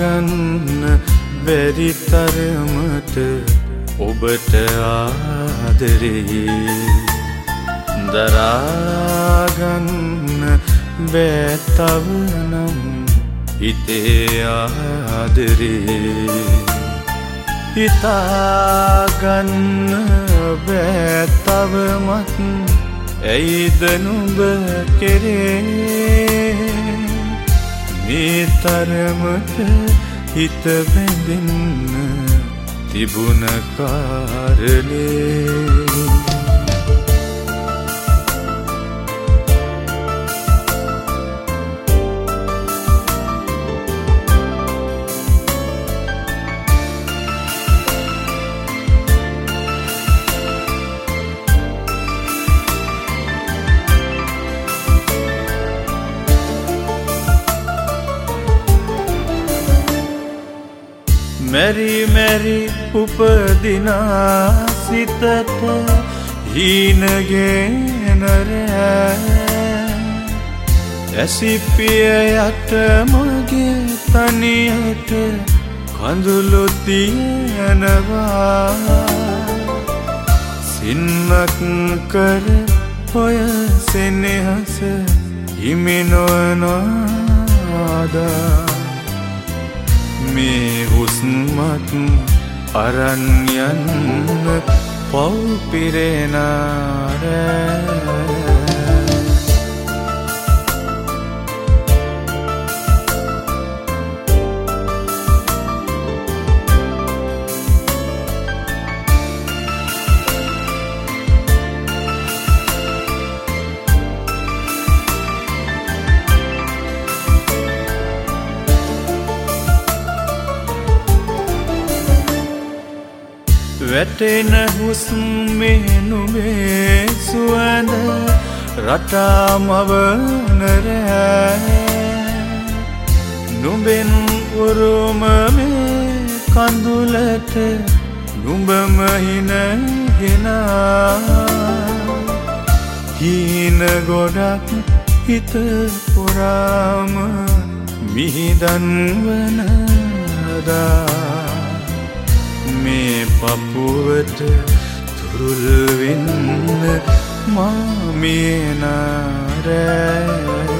ගන්න බැරි තරමට ඔබට ආදරේ දරා ගන්න බෑ තව නම් හිතේ ආදරේ හිතා ගන්න බෑ තවමත් ඇයිද නුඹ කෙරේ මේ තරමට හිත බැඳෙන්න තිබුණ කාරණේ මෙරි මෙරි උපදිනා සිතට හීනගෙන රෑ ඇසිපිය යට මගේ තනියට කඳුළු තියෙනවා සින්නක් කර ඔය සෙනෙහස හිමි නොවනවාදා මේ හුස්මත් අරන් යන්න පව් පිරෙනා රෑ වැටෙන හුස්මේ නුඹේ සුවඳ රටාමවන රෑ නුඹෙන් උරුම මේ කඳුලට නුඹම හිනගෙනා හීන ගොඩක් හිත පුරාම මිහිදන් වනදා මේ පපුවට තුරුල් වෙන්න මාමියනා රෑ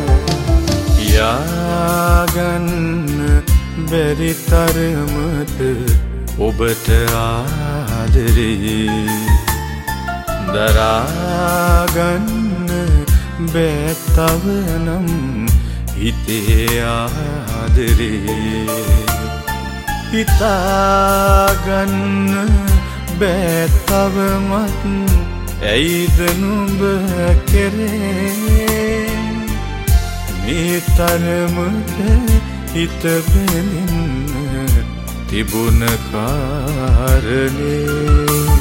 යාගන්න බැරි තරමට ඔබට ආදරේ දරාගන්න බෑ තව නම් හිතේ ආදරේ හිතා ගන්න බෑ තවමත් ඇයිද නුඹ කෙරේ මේ තරමට හිත බැඳෙන්න තිබුණ කාරණේ